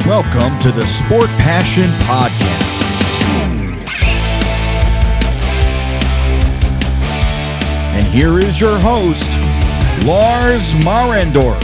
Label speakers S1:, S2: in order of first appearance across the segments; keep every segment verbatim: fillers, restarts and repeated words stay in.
S1: Welcome to the Sport Passion Podcast. And here is your host, Lars Marendorf.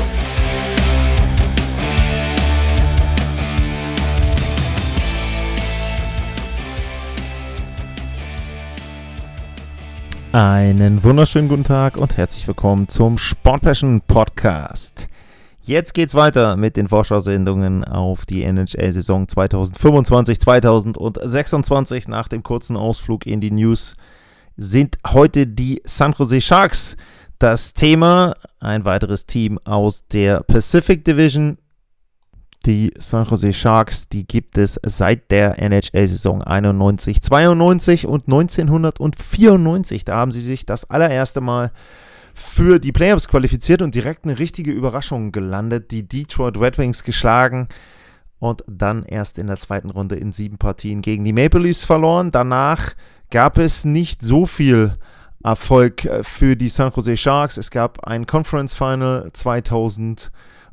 S2: Einen wunderschönen guten Tag und herzlich willkommen zum Sport Passion Podcast. Jetzt geht's weiter mit den Vorschau-Sendungen auf die N H L-Saison zweitausendfünfundzwanzig zweitausendsechsundzwanzig. Nach dem kurzen Ausflug in die News sind heute die San Jose Sharks das Thema. Ein weiteres Team aus der Pacific Division. Die San Jose Sharks, die gibt es seit der N H L-Saison einundneunzig zweiundneunzig und neunzehnhundertvierundneunzig. Da haben sie sich das allererste Mal für die Playoffs qualifiziert und direkt eine richtige Überraschung gelandet. Die Detroit Red Wings geschlagen und dann erst in der zweiten Runde in sieben Partien gegen die Maple Leafs verloren. Danach gab es nicht so viel Erfolg für die San Jose Sharks. Es gab ein Conference Final zweitausendvier,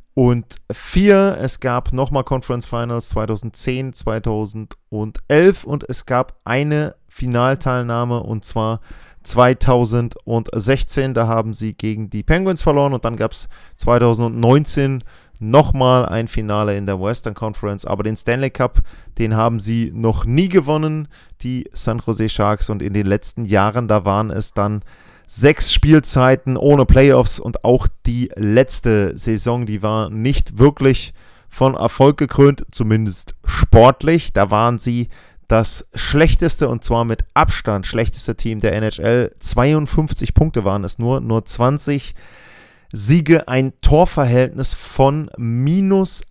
S2: es gab nochmal Conference Finals zweitausendzehn, zweitausendelf und es gab eine Finalteilnahme und zwar zweitausendsechzehn, da haben sie gegen die Penguins verloren und dann gab es zweitausendneunzehn nochmal ein Finale in der Western Conference, aber den Stanley Cup, den haben sie noch nie gewonnen, die San Jose Sharks, und in den letzten Jahren, da waren es dann sechs Spielzeiten ohne Playoffs und auch die letzte Saison, die war nicht wirklich von Erfolg gekrönt, zumindest sportlich, da waren sie das schlechteste und zwar mit Abstand schlechteste Team der N H L. zweiundfünfzig Punkte waren es nur, nur zwanzig Siege, ein Torverhältnis von minus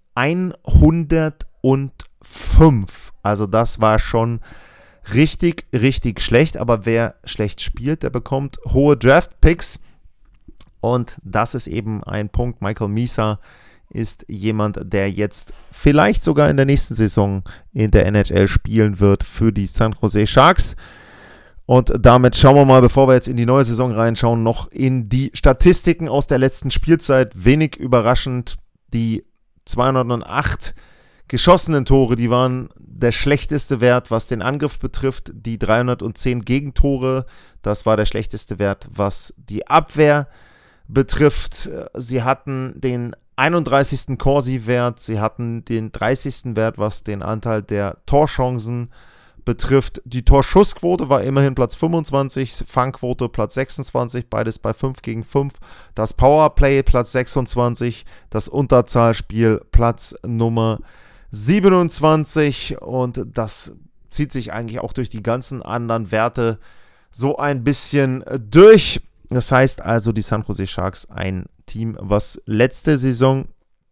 S2: hundertfünf. Also das war schon richtig, richtig schlecht. Aber wer schlecht spielt, der bekommt hohe Draft-Picks. Und das ist eben ein Punkt. Michael Misa ist jemand, der jetzt vielleicht sogar in der nächsten Saison in der N H L spielen wird für die San Jose Sharks. Und damit schauen wir mal, bevor wir jetzt in die neue Saison reinschauen, noch in die Statistiken aus der letzten Spielzeit. Wenig überraschend, die zweihundertacht geschossenen Tore, die waren der schlechteste Wert, was den Angriff betrifft. Die dreihundertzehn Gegentore, das war der schlechteste Wert, was die Abwehr betrifft. Sie hatten den einunddreißigsten Corsi-Wert, sie hatten den dreißigsten Wert, was den Anteil der Torchancen betrifft. Die Torschussquote war immerhin Platz fünfundzwanzig, Fangquote Platz sechsundzwanzig, beides bei fünf gegen fünf. Das Powerplay Platz sechsundzwanzig, das Unterzahlspiel Platz Nummer siebenundzwanzig und das zieht sich eigentlich auch durch die ganzen anderen Werte so ein bisschen durch. Das heißt also, die San Jose Sharks, ein Team, was letzte Saison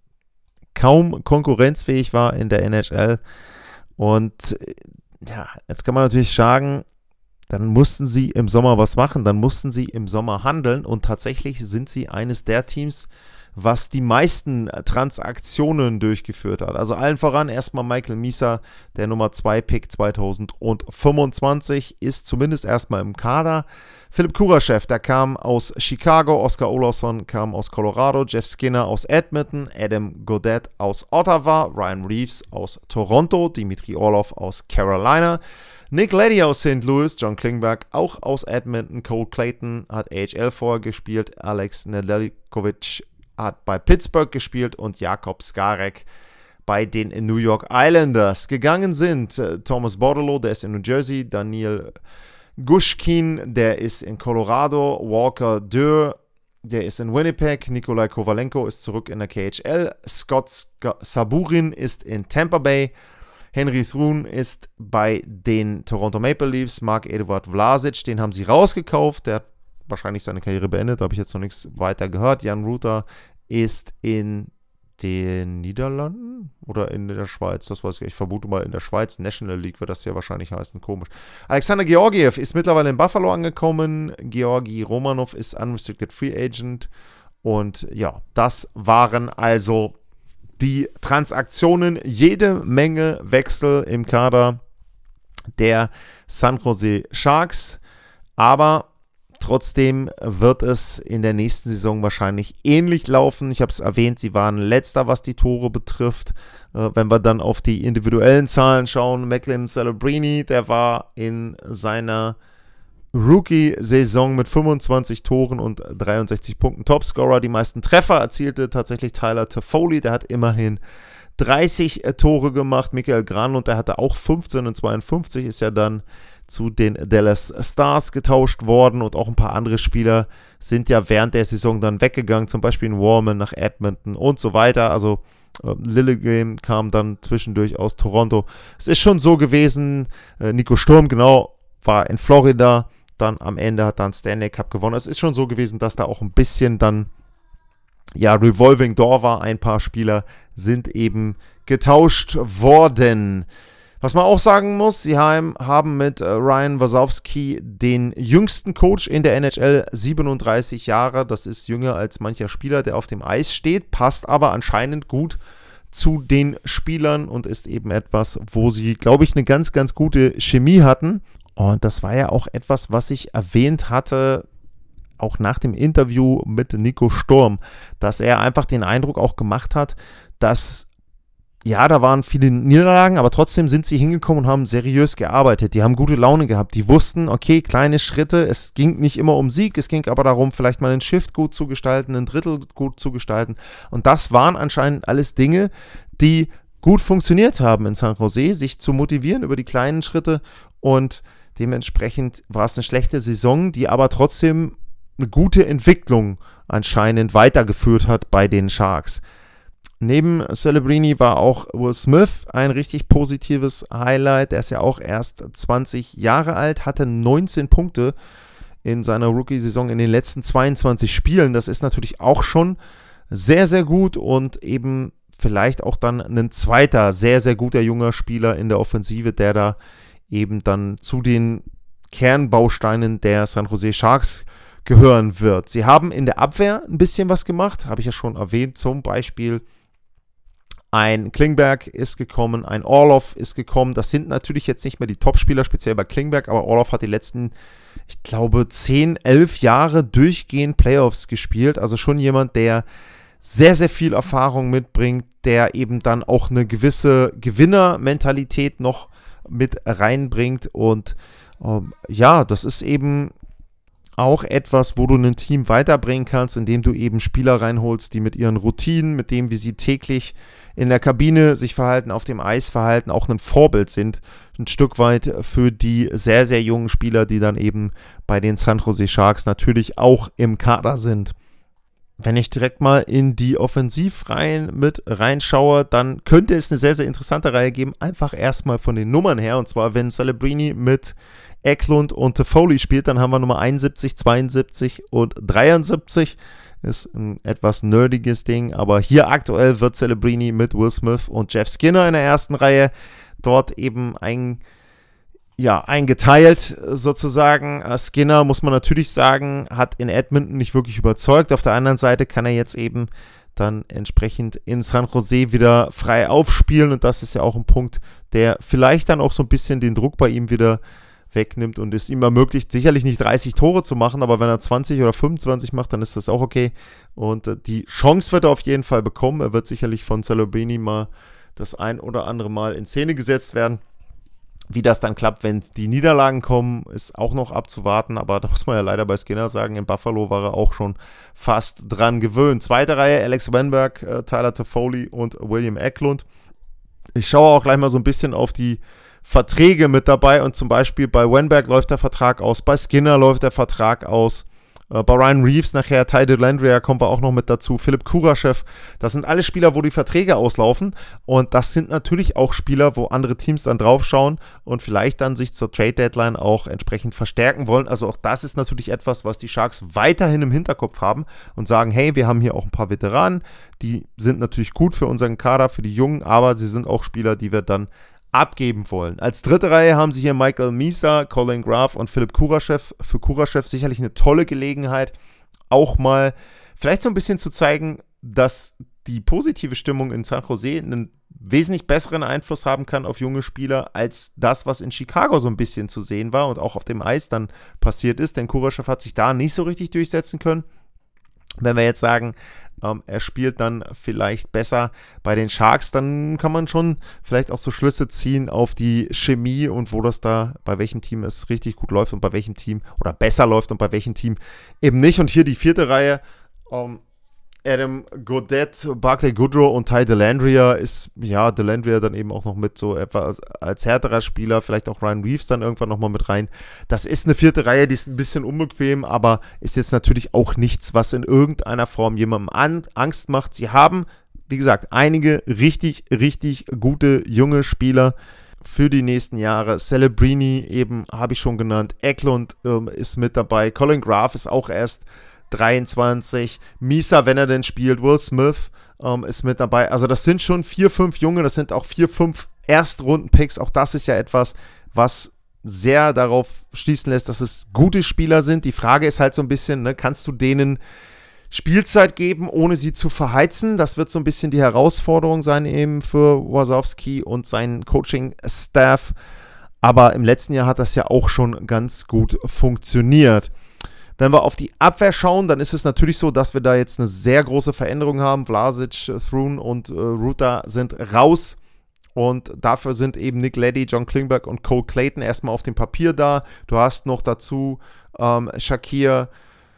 S2: kaum konkurrenzfähig war in der N H L. Und ja, jetzt kann man natürlich sagen, dann mussten sie im Sommer was machen, dann mussten sie im Sommer handeln und tatsächlich sind sie eines der Teams, was die meisten Transaktionen durchgeführt hat. Also allen voran erstmal Michael Misa, der Nummer zwei Pick zweitausendfünfundzwanzig, ist zumindest erstmal im Kader. Philipp Kurashev, der kam aus Chicago, Oskar Olausson kam aus Colorado, Jeff Skinner aus Edmonton, Adam Gaudette aus Ottawa, Ryan Reeves aus Toronto, Dmitry Orlov aus Carolina, Nick Leddy aus Saint Louis, John Klingberg auch aus Edmonton, Cole Clayton hat A H L vorher gespielt, Alex Nedeljkovic hat bei Pittsburgh gespielt und Jakob Skarek bei den New York Islanders. Gegangen sind äh, Thomas Bordeleau, der ist in New Jersey, Daniel Gushkin, der ist in Colorado, Walker Dürr, der ist in Winnipeg, Nikolai Kovalenko ist zurück in der K H L, Scott Saburin ist in Tampa Bay, Henry Thrun ist bei den Toronto Maple Leafs, Marc-Edouard Vlasic, den haben sie rausgekauft, der hat wahrscheinlich seine Karriere beendet, da habe ich jetzt noch nichts weiter gehört. Jan Ruther ist in den Niederlanden oder in der Schweiz, das weiß ich, ich vermute mal in der Schweiz, National League wird das ja wahrscheinlich heißen, komisch. Alexander Georgiev ist mittlerweile in Buffalo angekommen, Georgi Romanov ist Unrestricted Free Agent und ja, das waren also die Transaktionen, jede Menge Wechsel im Kader der San Jose Sharks, aber Trotzdem wird es in der nächsten Saison wahrscheinlich ähnlich laufen. Ich habe es erwähnt, sie waren letzter, was die Tore betrifft. Äh, wenn wir dann auf die individuellen Zahlen schauen, Macklin Celebrini, der war in seiner Rookie-Saison mit fünfundzwanzig Toren und dreiundsechzig Punkten Topscorer. Die meisten Treffer erzielte tatsächlich Tyler Toffoli, der hat immerhin dreißig äh, Tore gemacht. Michael Granlund, der hatte auch fünfzehn und zweiundfünfzig, ist ja dann zu den Dallas Stars getauscht worden, und auch ein paar andere Spieler sind ja während der Saison dann weggegangen, zum Beispiel in Warman nach Edmonton und so weiter. Also äh, Liljegren kam dann zwischendurch aus Toronto. Es ist schon so gewesen, äh, Nico Sturm, genau, war in Florida, dann am Ende hat dann Stanley Cup gewonnen. Es ist schon so gewesen, dass da auch ein bisschen dann ja Revolving Door war. Ein paar Spieler sind eben getauscht worden. Was man auch sagen muss, sie haben mit Ryan Wasowski den jüngsten Coach in der N H L, siebenunddreißig Jahre. Das ist jünger als mancher Spieler, der auf dem Eis steht, passt aber anscheinend gut zu den Spielern und ist eben etwas, wo sie, glaube ich, eine ganz, ganz gute Chemie hatten. Und das war ja auch etwas, was ich erwähnt hatte, auch nach dem Interview mit Nico Sturm, dass er einfach den Eindruck auch gemacht hat, dass ja, da waren viele Niederlagen, aber trotzdem sind sie hingekommen und haben seriös gearbeitet. Die haben gute Laune gehabt. Die wussten, okay, kleine Schritte. Es ging nicht immer um Sieg, es ging aber darum, vielleicht mal einen Shift gut zu gestalten, ein Drittel gut zu gestalten. Und das waren anscheinend alles Dinge, die gut funktioniert haben in San Jose, sich zu motivieren über die kleinen Schritte. Und dementsprechend war es eine schlechte Saison, die aber trotzdem eine gute Entwicklung anscheinend weitergeführt hat bei den Sharks. Neben Celebrini war auch Will Smith ein richtig positives Highlight. Der ist ja auch erst zwanzig Jahre alt, hatte neunzehn Punkte in seiner Rookie-Saison in den letzten zweiundzwanzig Spielen. Das ist natürlich auch schon sehr, sehr gut und eben vielleicht auch dann ein zweiter sehr, sehr guter junger Spieler in der Offensive, der da eben dann zu den Kernbausteinen der San Jose Sharks gehören wird. Sie haben in der Abwehr ein bisschen was gemacht, habe ich ja schon erwähnt, zum Beispiel ein Klingberg ist gekommen, ein Orlov ist gekommen. Das sind natürlich jetzt nicht mehr die Topspieler, speziell bei Klingberg, aber Orlov hat die letzten, ich glaube, zehn, elf Jahre durchgehend Playoffs gespielt. Also schon jemand, der sehr, sehr viel Erfahrung mitbringt, der eben dann auch eine gewisse Gewinnermentalität noch mit reinbringt. Und ähm, ja, das ist eben auch etwas, wo du ein Team weiterbringen kannst, indem du eben Spieler reinholst, die mit ihren Routinen, mit dem, wie sie täglich in der Kabine sich verhalten, auf dem Eis verhalten, auch ein Vorbild sind, ein Stück weit für die sehr, sehr jungen Spieler, die dann eben bei den San Jose Sharks natürlich auch im Kader sind. Wenn ich direkt mal in die Offensivreihen mit reinschaue, dann könnte es eine sehr, sehr interessante Reihe geben, einfach erstmal von den Nummern her, und zwar wenn Celebrini mit Eklund und Toffoli spielt, dann haben wir Nummer einundsiebzig, zweiundsiebzig und dreiundsiebzig. Ist ein etwas nerdiges Ding, aber hier aktuell wird Celebrini mit Will Smith und Jeff Skinner in der ersten Reihe dort eben ein, ja, eingeteilt sozusagen. Skinner, muss man natürlich sagen, hat in Edmonton nicht wirklich überzeugt. Auf der anderen Seite kann er jetzt eben dann entsprechend in San Jose wieder frei aufspielen, und das ist ja auch ein Punkt, der vielleicht dann auch so ein bisschen den Druck bei ihm wieder wegnimmt und es ihm ermöglicht, sicherlich nicht dreißig Tore zu machen, aber wenn er zwanzig oder fünfundzwanzig macht, dann ist das auch okay. Und äh, die Chance wird er auf jeden Fall bekommen. Er wird sicherlich von Celebrini mal das ein oder andere Mal in Szene gesetzt werden. Wie das dann klappt, wenn die Niederlagen kommen, ist auch noch abzuwarten, aber da muss man ja leider bei Skinner sagen, in Buffalo war er auch schon fast dran gewöhnt. Zweite Reihe, Alex Wennberg, äh, Tyler Toffoli und William Eklund. Ich schaue auch gleich mal so ein bisschen auf die Verträge mit dabei, und zum Beispiel bei Wennberg läuft der Vertrag aus, bei Skinner läuft der Vertrag aus, äh, bei Ryan Reeves nachher, Ty Dellandrea kommt auch noch mit dazu, Philipp Kuraschew, das sind alle Spieler, wo die Verträge auslaufen, und das sind natürlich auch Spieler, wo andere Teams dann draufschauen und vielleicht dann sich zur Trade-Deadline auch entsprechend verstärken wollen. Also auch das ist natürlich etwas, was die Sharks weiterhin im Hinterkopf haben und sagen, hey, wir haben hier auch ein paar Veteranen, die sind natürlich gut für unseren Kader, für die Jungen, aber sie sind auch Spieler, die wir dann abgeben wollen. Als dritte Reihe haben sie hier Michael Misa, Colin Graf und Philipp Kuraschew. Für Kuraschew sicherlich eine tolle Gelegenheit, auch mal vielleicht so ein bisschen zu zeigen, dass die positive Stimmung in San Jose ein wesentlich besseren Einfluss haben kann auf junge Spieler, als das, was in Chicago so ein bisschen zu sehen war und auch auf dem Eis dann passiert ist, denn Kurashev hat sich da nicht so richtig durchsetzen können. Wenn wir jetzt sagen, ähm, er spielt dann vielleicht besser bei den Sharks, dann kann man schon vielleicht auch so Schlüsse ziehen auf die Chemie und wo das da, bei welchem Team es richtig gut läuft und bei welchem Team oder besser läuft und bei welchem Team eben nicht. Und hier die vierte Reihe, ähm, Adam Gaudette, Barclay Goodrow und Ty Dellandrea ist, ja, Dellandrea dann eben auch noch mit so etwas als härterer Spieler, vielleicht auch Ryan Reeves dann irgendwann nochmal mit rein. Das ist eine vierte Reihe, die ist ein bisschen unbequem, aber ist jetzt natürlich auch nichts, was in irgendeiner Form jemandem an, Angst macht. Sie haben, wie gesagt, einige richtig, richtig gute junge Spieler für die nächsten Jahre. Celebrini eben, habe ich schon genannt. Eklund ähm, ist mit dabei. Colin Graf ist auch erst dreiundzwanzig, Misa, wenn er denn spielt, Will Smith ähm, ist mit dabei. Also das sind schon vier, fünf Junge, das sind auch vier, fünf Erstrunden-Picks. Auch das ist ja etwas, was sehr darauf schließen lässt, dass es gute Spieler sind. Die Frage ist halt so ein bisschen, ne, kannst du denen Spielzeit geben, ohne sie zu verheizen? Das wird so ein bisschen die Herausforderung sein eben für Wasowski und seinen Coaching-Staff. Aber im letzten Jahr hat das ja auch schon ganz gut funktioniert. Wenn wir auf die Abwehr schauen, dann ist es natürlich so, dass wir da jetzt eine sehr große Veränderung haben. Vlasic, Thrun und äh, Ruta sind raus und dafür sind eben Nick Leddy, John Klingberg und Cole Clayton erstmal auf dem Papier da. Du hast noch dazu ähm, Shakir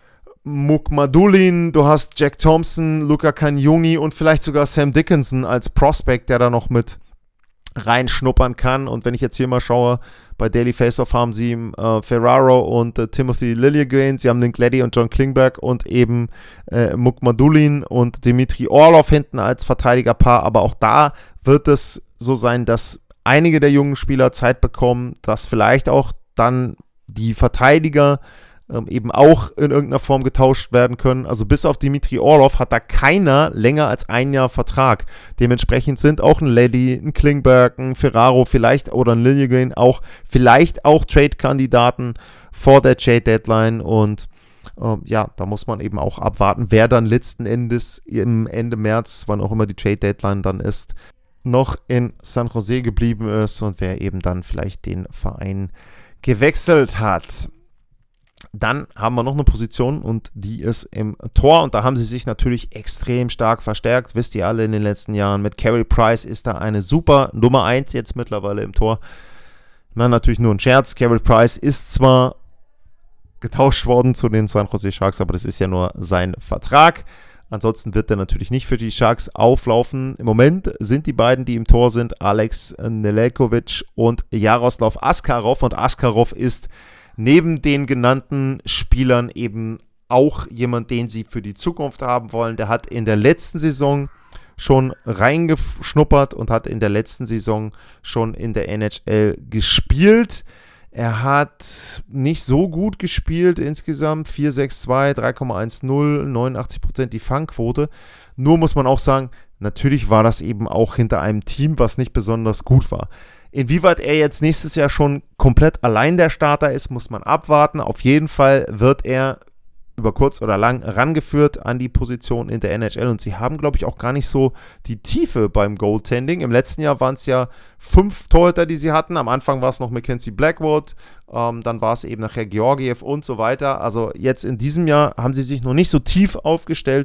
S2: Mukhmadulin, du hast Jack Thompson, Luca Cagnoni und vielleicht sogar Sam Dickinson als Prospect, der da noch mit reinschnuppern kann. Und wenn ich jetzt hier mal schaue, bei Daily Faceoff haben sie äh, Ferraro und äh, Timothy Liljegren, sie haben Nick Leddy und John Klingberg und eben äh, Mukhmadulin und Dimitri Orlov hinten als Verteidigerpaar, aber auch da wird es so sein, dass einige der jungen Spieler Zeit bekommen, dass vielleicht auch dann die Verteidiger ähm, eben auch in irgendeiner Form getauscht werden können. Also bis auf Dimitri Orlov hat da keiner länger als ein Jahr Vertrag. Dementsprechend sind auch ein Leddy, ein Klingberg, ein Ferraro vielleicht oder ein Liljegren auch vielleicht auch Trade-Kandidaten vor der Trade-Deadline und ähm, ja, da muss man eben auch abwarten, wer dann letzten Endes im Ende März, wann auch immer die Trade-Deadline dann ist, noch in San Jose geblieben ist und wer eben dann vielleicht den Verein gewechselt hat. Dann haben wir noch eine Position und die ist im Tor und da haben sie sich natürlich extrem stark verstärkt, wisst ihr alle in den letzten Jahren. Mit Carey Price ist da eine super Nummer eins jetzt mittlerweile im Tor. Na, natürlich nur ein Scherz, Carey Price ist zwar getauscht worden zu den San Jose Sharks, aber das ist ja nur sein Vertrag. Ansonsten wird er natürlich nicht für die Sharks auflaufen. Im Moment sind die beiden, die im Tor sind, Alex Nedeljkovic und Jaroslav Askarov. Und Askarov ist neben den genannten Spielern eben auch jemand, den sie für die Zukunft haben wollen. Der hat in der letzten Saison schon reingeschnuppert und hat in der letzten Saison schon in der N H L gespielt. Er hat nicht so gut gespielt insgesamt, vier sechs zwei, drei Komma zehn, neunundachtzig Prozent die Fangquote. Nur muss man auch sagen, natürlich war das eben auch hinter einem Team, was nicht besonders gut war. Inwieweit er jetzt nächstes Jahr schon komplett allein der Starter ist, muss man abwarten. Auf jeden Fall wird er über kurz oder lang rangeführt an die Position in der N H L und sie haben, glaube ich, auch gar nicht so die Tiefe beim Goaltending. Im letzten Jahr waren es ja fünf Torhüter, die sie hatten. Am Anfang war es noch Mackenzie Blackwood, ähm, dann war es eben nachher Georgiev und so weiter. Also jetzt in diesem Jahr haben sie sich noch nicht so tief aufgestellt,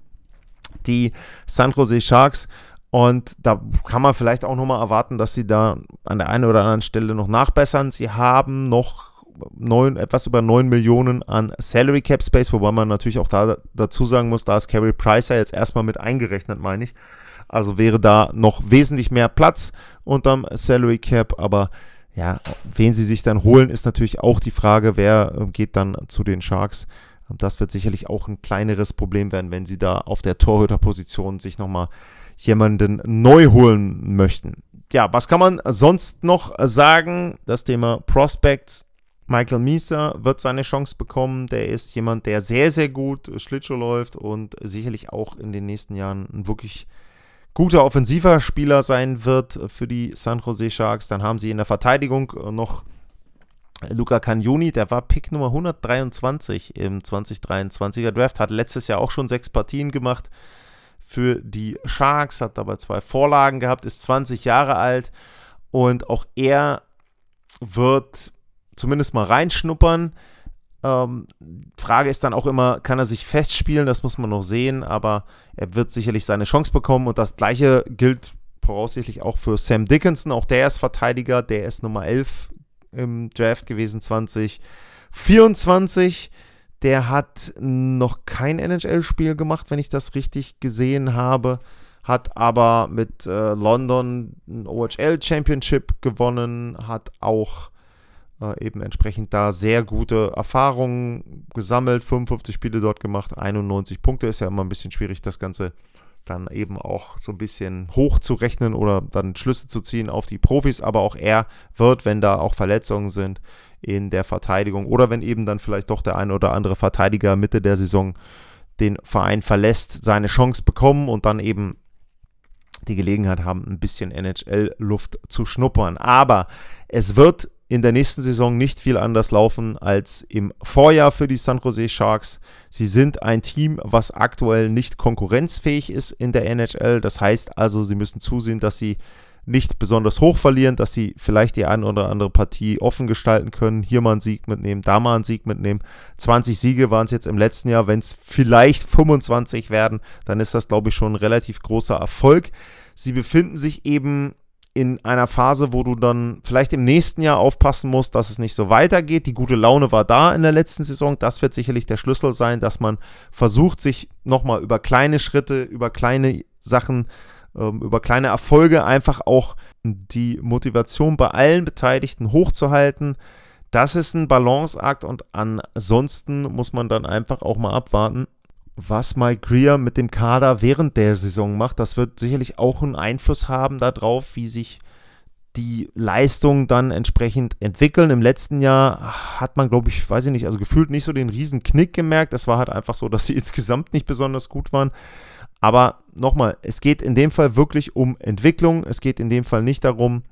S2: die San Jose Sharks. Und da kann man vielleicht auch nochmal erwarten, dass sie da an der einen oder anderen Stelle noch nachbessern. Sie haben noch neun, etwas über neun Millionen an Salary Cap Space, wobei man natürlich auch da dazu sagen muss, da ist Carey Price ja jetzt erstmal mit eingerechnet, meine ich. Also wäre da noch wesentlich mehr Platz unterm Salary Cap, aber ja, wen sie sich dann holen, ist natürlich auch die Frage, wer geht dann zu den Sharks. Das wird sicherlich auch ein kleineres Problem werden, wenn sie da auf der Torhüterposition sich nochmal jemanden neu holen möchten. Ja, was kann man sonst noch sagen? Das Thema Prospects. Michael Misa wird seine Chance bekommen. Der ist jemand, der sehr, sehr gut Schlittschuh läuft und sicherlich auch in den nächsten Jahren ein wirklich guter offensiver Spieler sein wird für die San Jose Sharks. Dann haben sie in der Verteidigung noch Luca Cagnoni, der war Pick Nummer hundertdreiundzwanzig im zwanzig dreiundzwanziger Draft, hat letztes Jahr auch schon sechs Partien gemacht für die Sharks, hat dabei zwei Vorlagen gehabt, ist zwanzig Jahre alt und auch er wird zumindest mal reinschnuppern. Ähm, Frage ist dann auch immer, kann er sich festspielen? Das muss man noch sehen, aber er wird sicherlich seine Chance bekommen und das Gleiche gilt voraussichtlich auch für Sam Dickinson. Auch der ist Verteidiger, der ist Nummer elf im Draft gewesen, zwanzig vierundzwanzig. Der hat noch kein N H L-Spiel gemacht, wenn ich das richtig gesehen habe, hat aber mit äh, London ein O H L-Championship gewonnen, hat auch äh, eben entsprechend da sehr gute Erfahrungen gesammelt, fünfundfünfzig Spiele dort gemacht, einundneunzig Punkte, ist ja immer ein bisschen schwierig, das Ganze dann eben auch so ein bisschen hochzurechnen oder dann Schlüsse zu ziehen auf die Profis, aber auch er wird, wenn da auch Verletzungen sind in der Verteidigung oder wenn eben dann vielleicht doch der eine oder andere Verteidiger Mitte der Saison den Verein verlässt, seine Chance bekommen und dann eben die Gelegenheit haben, ein bisschen N H L-Luft zu schnuppern. Aber es wird in der nächsten Saison nicht viel anders laufen als im Vorjahr für die San Jose Sharks. Sie sind ein Team, was aktuell nicht konkurrenzfähig ist in der N H L. Das heißt also, sie müssen zusehen, dass sie nicht besonders hoch verlieren, dass sie vielleicht die eine oder andere Partie offen gestalten können, hier mal einen Sieg mitnehmen, da mal einen Sieg mitnehmen. zwanzig Siege waren es jetzt im letzten Jahr, wenn es vielleicht fünfundzwanzig werden, dann ist das, glaube ich, schon ein relativ großer Erfolg. Sie befinden sich eben in einer Phase, wo du dann vielleicht im nächsten Jahr aufpassen musst, dass es nicht so weitergeht. Die gute Laune war da in der letzten Saison, das wird sicherlich der Schlüssel sein, dass man versucht, sich nochmal über kleine Schritte, über kleine Sachen über kleine Erfolge einfach auch die Motivation bei allen Beteiligten hochzuhalten. Das ist ein Balanceakt und ansonsten muss man dann einfach auch mal abwarten, was Mike Grier mit dem Kader während der Saison macht. Das wird sicherlich auch einen Einfluss haben darauf, wie sich die Leistungen dann entsprechend entwickeln. Im letzten Jahr hat man, glaube ich, weiß ich nicht, also gefühlt nicht so den riesen Knick gemerkt. Es war halt einfach so, dass sie insgesamt nicht besonders gut waren. Aber nochmal, es geht in dem Fall wirklich um Entwicklung. Es geht in dem Fall nicht darum,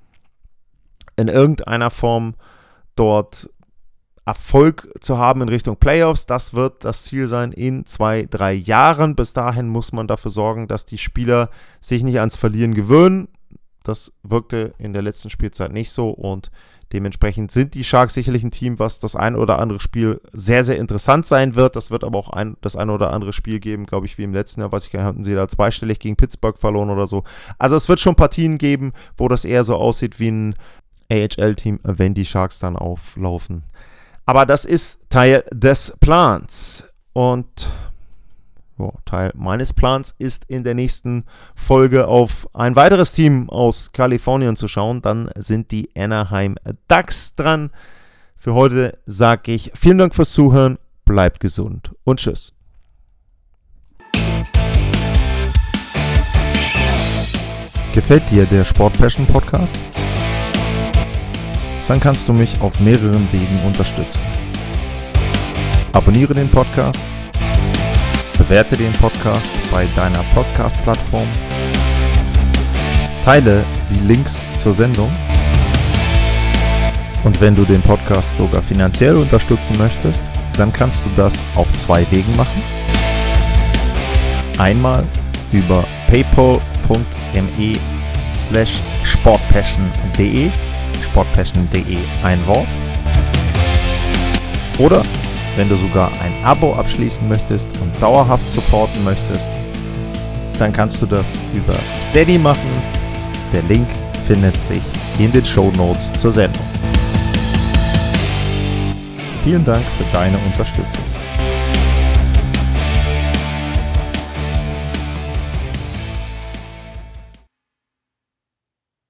S2: in irgendeiner Form dort Erfolg zu haben in Richtung Playoffs. Das wird das Ziel sein in zwei, drei Jahren. Bis dahin muss man dafür sorgen, dass die Spieler sich nicht ans Verlieren gewöhnen. Das wirkte in der letzten Spielzeit nicht so und dementsprechend sind die Sharks sicherlich ein Team, was das ein oder andere Spiel sehr, sehr interessant sein wird. Das wird aber auch ein, das ein oder andere Spiel geben, glaube ich, wie im letzten Jahr, weiß ich gar nicht, hatten sie da zweistellig gegen Pittsburgh verloren oder so. Also es wird schon Partien geben, wo das eher so aussieht wie ein A H L-Team, wenn die Sharks dann auflaufen. Aber das ist Teil des Plans und oh, Teil meines Plans ist in der nächsten Folge auf ein weiteres Team aus Kalifornien zu schauen. Dann sind die Anaheim Ducks dran. Für heute sage ich vielen Dank fürs Zuhören, bleibt gesund und tschüss. Gefällt dir der Sport Passion Podcast? Dann kannst du mich auf mehreren Wegen unterstützen. Abonniere den Podcast, bewerte den Podcast bei deiner Podcast-Plattform, teile die Links zur Sendung und wenn du den Podcast sogar finanziell unterstützen möchtest, dann kannst du das auf zwei Wegen machen. Einmal über paypal.me slash sportpassion.de sportpassion.de ein Wort. Oder wenn du sogar ein Abo abschließen möchtest und dauerhaft supporten möchtest, dann kannst du das über Steady machen. Der Link findet sich in den Shownotes zur Sendung. Vielen Dank für deine Unterstützung.